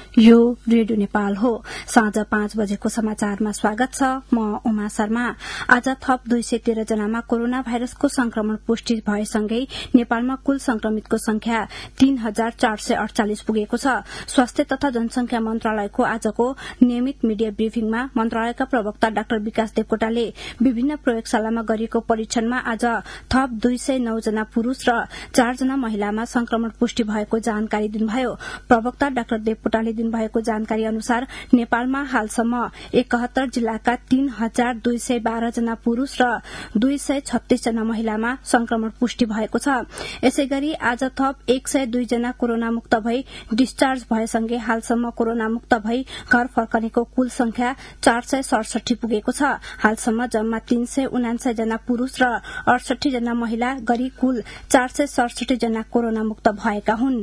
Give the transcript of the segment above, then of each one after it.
यो रेडियो नेपाल हो। साँझ 5 बजेको समाचारमा स्वागत छ। म उमा शर्मा। आज थप 213 जनामा कोरोना भाइरसको संक्रमण पुष्टि भएसँगै नेपालमा कुल संक्रमितको संख्या 3448 पुगेको छ। स्वास्थ्य तथा जनसंख्या मन्त्रालयको आजको नियमित मिडिया ब्रिफिङमा मन्त्रालयका प्रवक्ता डाक्टर विकास देवकोटाले विभिन्न प्रयोगशालामा गरिएको परीक्षणमा आज थप 209 जना पुरूष र 4 जना महिलामा संक्रमण पुष्टि भएको जानकारी दिनुभयो। प्रवक्ता डाक्टर देवकोटाले भएको जानकारी अनुसार नेपालमा हालसम्म 71 जिल्लाका 3212 जना पुरूष र 236 जना महिलामा संक्रमण पुष्टि भएको छ। यसैगरी आज थप 102 जना कोरोना मुक्त भई डिस्चार्ज भएसँगै हालसम्म कोरोना मुक्त भई घर फर्कनेको कुल संख्या 467 पुगेको छ। हालसम्म जम्मा 379 जना पुरूष र 68 जना महिला गरी कुल 467 जना कोरोना मुक्त भएका हुन्।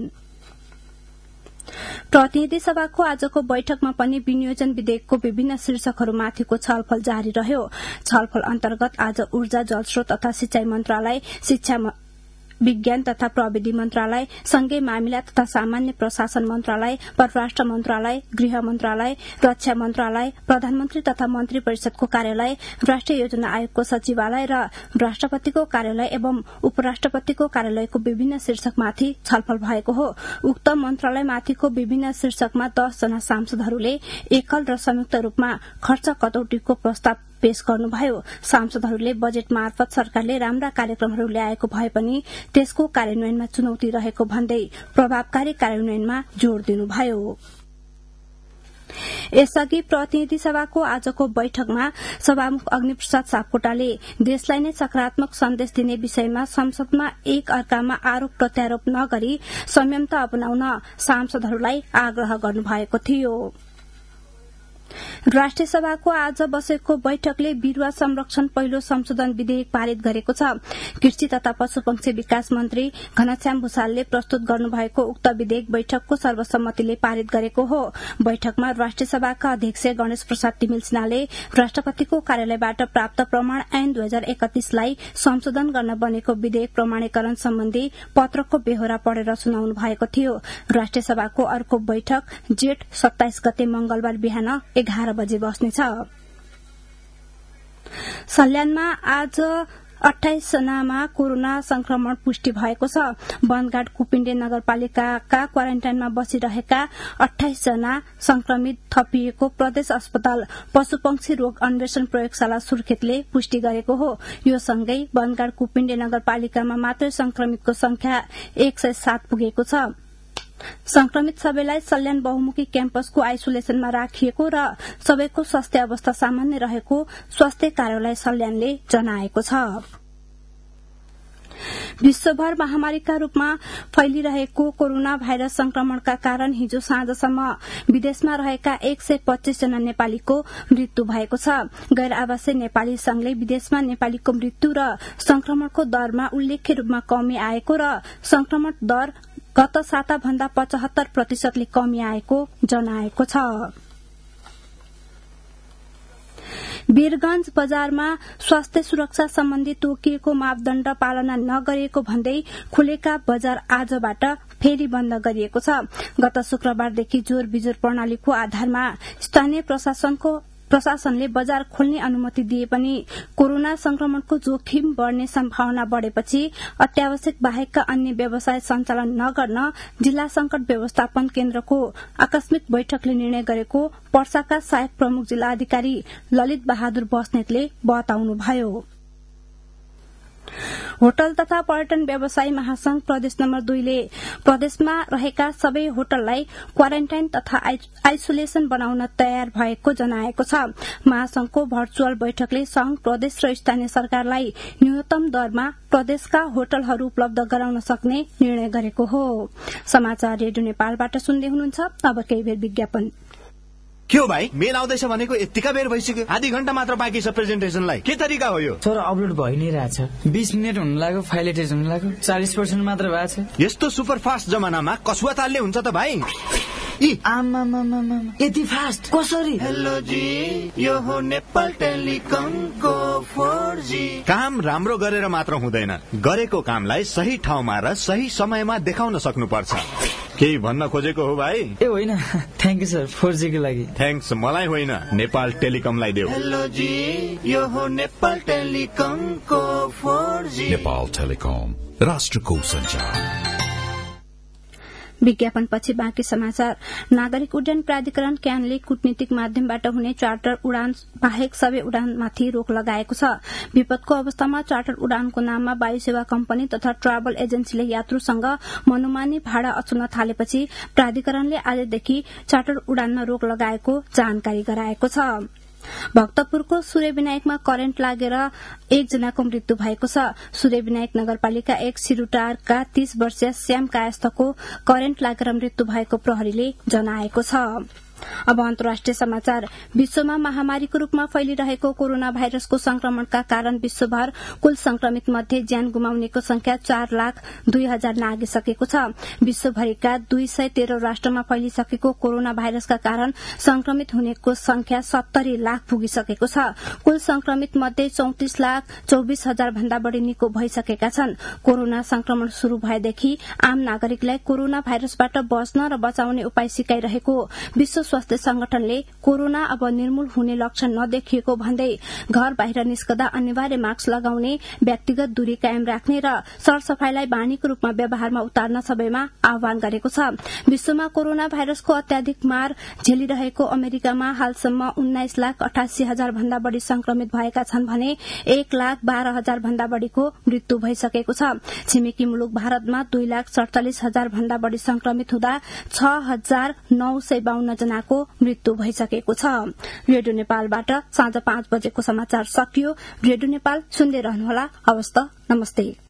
प्रतिनिधि सभाको आजको बैठकमा पनि विनियोजन विधेयकको विभिन्न शीर्षकहरूमाथिको छलफल जारी रह्यो। छलफल अन्तर्गत आज ऊर्जा, जलस्रोत तथा सिंचाई मन्त्रालय, शिक्षा विज्ञान तथा प्रविधि मन्त्रालय, संघीय मामिला तथा सामान्य प्रशासन मन्त्रालय, परराष्ट्र मन्त्रालय, गृह मन्त्रालय, रक्षा मन्त्रालय, प्रधानमन्त्री तथा मन्त्री परिषदको कार्यालय, राष्ट्रिय योजना आयोगको सचिवालय र राष्ट्रपतिको कार्यालय एवं उपराष्ट्रपतिको कार्यालयको विभिन्न शीर्षकमाथि छलफल भएको हो। उक्त मन्त्रालयमाथिको विभिन्न शीर्षकमा 10 जना सांसदहरूले एकल र संयुक्त रूपमा खर्च कटौतीको प्रस्ताव पेश गर्नुभयो। सांसदहरूले बजेट मार्फत सरकारले राम्रा कार्यक्रमहरू ल्याएको भए पनि त्यसको कार्यान्वयनमा चुनौती रहेको भन्दै प्रभावकारी कार्यान्वयनमा जोड़ दिनुभयो। यसअघि प्रतिनिधि सभाको आजको बैठकमा सभामुख अग्निप्रसाद सापकोटाले देशलाई नै सकारात्मक सन्देश दिने विषयमा संसदमा एक अर्कामा आरोप प्रत्यारोप नगरी संयमता अपनाउन सांसदहरूलाई आग्रह गर्नुभएको थियो। राष्ट्रिय सभाको आज बसेको बैठकले बिरूवा संरक्षण पहिलो संशोधन विधेयक पारित गरेको छ। कृषि तथा पशुपक्षी विकास मन्त्री घनश्याम भूषालले प्रस्तुत गर्नुभएको उक्त विधेयक बैठकको सर्वसम्मतिले पारित गरेको हो। बैठकमा राष्ट्रिय सभाका अध्यक्ष गणेश प्रसाद तिमिल सिन्हाले राष्ट्रपतिको कार्यालयबाट प्राप्त प्रमाण ऐन 2031 लाई संशोधन गर्न बनेको विधेयक प्रमाणीकरण सम्बन्धी पत्रको बेहोरा पढेर सुनाउनु भएको थियो। राष्ट्रिय सभाको अर्को बैठक जेठ 27 गते मंगलबार बिहान 11 बजे बस्नेछ। सल्यानमा आज 28 जनामा कोरोना संक्रमण पुष्टि भएको छ। वनगाड कुपिण्डे नगरपालिकाका क्वारेन्टाइनमा बसिरहेका 28 जना संक्रमित थपिएको प्रदेश अस्पताल पशुपक्षी रोग अन्वेषण प्रयोगशाला सुर्खेतले पुष्टि गरेको हो। यो सँगै वनगाड कुपिण्डे नगरपालिकामा मात्रै संक्रमितको संख्या 107 पुगेको छ। संक्रमित सबैलाई सल्यान बहुमुखी क्याम्पसको आइसोलेसनमा राखिएको र सबैको स्वास्थ्य अवस्था सामान्य रहेको स्वास्थ्य कार्यालय सल्यानले जनाएको छ। विश्वभर महामारीका रूपमा फैलिरहेको कोरोना भाइरस संक्रमणका कारण हिजो साँझसम्म विदेशमा रहेका 125 जना नेपालीको मृत्यु भएको छ। गैर आवासीय नेपाली संघले विदेशमा नेपालीको मृत्यु र संक्रमणको दरमा उल्लेख्य रूपमा कमी आएको र संक्रमण दर गत साताभन्दा 75% कमी आएको जनाएको छ। वीरगंज बजारमा स्वास्थ्य सुरक्षा सम्बन्धी तोकिएको मापदण्ड पालना नगरिएको भन्दै खुलेका बजार आजबाट फेरि बन्द गरिएको छ। गत शुक्रबारदेखि जोर बिजोर प्रणालीको आधारमा स्थानीय प्रशासनले बजार खोल्ने अनुमति दिए पनि कोरोना संक्रमणको जोखिम बढ़ने सम्भावना बढ़ेपछि अत्यावश्यक बाहेकका अन्य व्यवसाय सञ्चालन नगर्न जिल्ला संकट व्यवस्थापन केन्द्रको आकस्मिक बैठकले निर्णय गरेको पर्साका सहायक प्रमुख जिल्ला अधिकारी ललित बहादुर बस्नेतले बताउनुभयो। होटल तथा पर्यटन व्यवसायी महासंघ प्रदेश नम्बर 2 ले प्रदेशमा रहेका सबै होटललाई क्वारेन्टाइन तथा आइसोलेसन बनाउन तयार भएको जनाएको छ। महासंघको भर्चुअल बैठकले संघ, प्रदेश र स्थानीय सरकारलाई न्यूनतम दरमा प्रदेशका होटलहरू उपलब्ध गराउन सक्ने निर्णय गरेको हो। समाचार रेडियो नेपालबाट सुन्दै हुनुहुन्छ। अब केही बेर विज्ञापन। के हो भाइ, मेल आउँदैछ भनेको यतिका बेर भइसक्यो। आधी घण्टा मात्र बाँकी छ प्रेजेन्टेसनलाई। के तरिका हो यो? सर, अपलोड भइ नै रहेछ। 20 मिनेट हुन लाग्यो, फाइल एटेच हुन लाग्यो, 40% मात्र भएको छ। यस्तो सुपर फास्ट जमानामा कसुवा तालले हुन्छ त भाइ? यति फास्ट कसरी? हेलो जी, यो हो नेपाल टेलिकमको 4G। काम राम्रो गरेर मात्र हुँदैन, गरेको कामलाई सही ठाउँमा र सही समयमा देखाउन सक्नुपर्छ। केही भन्न खोजेको हो भाइ? ए होइन, थ्याङ्क यू सर 4G को लागि। थ्याङ्क्स मलाई होइन, नेपाल टेलिकमलाई देऊ। हेलो जी, यो हो नेपाल टेलिकमको 4G। नेपाल टेलिकम, राष्ट्रको सञ्चार। विज्ञापनपछि बाँकी समाचार। नागरिक उड्डयन प्राधिकरण क्यानले कूटनीतिक माध्यमबाट हुने चार्टर उडान बाहेक सबै उडानमाथि रोक लगाएको छ। विपदको अवस्थामा चार्टर उडानको नाममा वायु सेवा कम्पनी तथा ट्राभल एजेन्सीले यात्रुसँग मनोमानी भाडा अचुल्न थालेपछि प्राधिकरणले आजदेखि चार्टर उडानमा रोक लगाएको जानकारी गराएको छ। भक्तपुरको सूर्यविनायकमा करेन्ट लागेर एकजनाको मृत्यु भएको छ। सूर्यविनायक नगरपालिका 1 सिरुटारका 30 वर्षीय श्याम कायस्थको करेन्ट लागेर मृत्यु भएको प्रहरीले जनाएको छ। अब अन्तर्राष्ट्रिय समाचार। विश्वमा महामारीको रूपमा फैलिरहेको कोरोना भाइरसको संक्रमणका कारण विश्वभर कुल संक्रमित मध्ये ज्यान गुमाउनेको संख्या 4,02,000 नागिसकेको छ। विश्वभरिका 213 राष्ट्रमा फैलिसकेको कोरोना भाइरसका कारण संक्रमित हुनेको संख्या 70 लाख पुगिसकेको छ। कुल संक्रमित मध्ये 34,24,000 भन्दा बढ़ी निको भइसकेका छन्। कोरोना संक्रमण शुरू भएदेखि आम नागरिकलाई कोरोना भाइरसबाट बच्न र बचाउने उपाय सिकाइरहेको विश्व स्वास्थ्य संगठनले कोरोना अब निर्मूल हुने लक्षण नदेखिएको भन्दै घर बाहिर निस्कदा अनिवार्य मास्क लगाउने, व्यक्तिगत दूरी कायम राख्ने र सरसफाईलाई बानीको रूपमा व्यवहारमा उतार्न सबैमा आह्वान गरेको छ। विश्वमा कोरोना भाइरसको अत्याधिक मार झेलिरहेको अमेरिकामा हालसम्म 19,88,000 भन्दा बढ़ी संक्रमित भएका छन् भने 1,12,000 भन्दा बढ़ीको मृत्यु भइसकेको छ। छिमेकी मुलुक भारतमा 2,47,000 भन्दा बढ़ी संक्रमित हुँदा 6,952 जनाको मृत्यु भइसकेको छ। रेडियो नेपालबाट साँझ 5 बजेको समाचार सकियो। रेडियो नेपाल सुन्दै रहनुहोला। हवस् त, नमस्ते।